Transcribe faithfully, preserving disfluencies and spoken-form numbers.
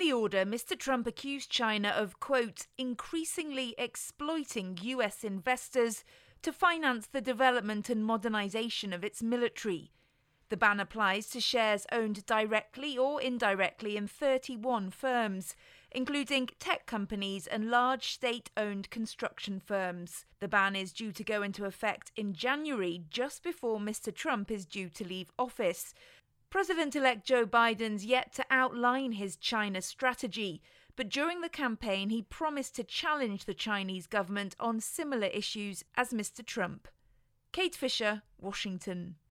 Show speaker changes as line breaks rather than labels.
the order, Mister Trump accused China of, quote, increasingly exploiting U S investors to finance the development and modernization of its military. The ban applies to shares owned directly or indirectly in thirty-one firms, including tech companies and large state-owned construction firms. The ban is due to go into effect in January, just before Mister Trump is due to leave office. President-elect Joe Biden's yet to outline his China strategy, but during the campaign he promised to challenge the Chinese government on similar issues as Mister Trump. Kate Fisher, Washington.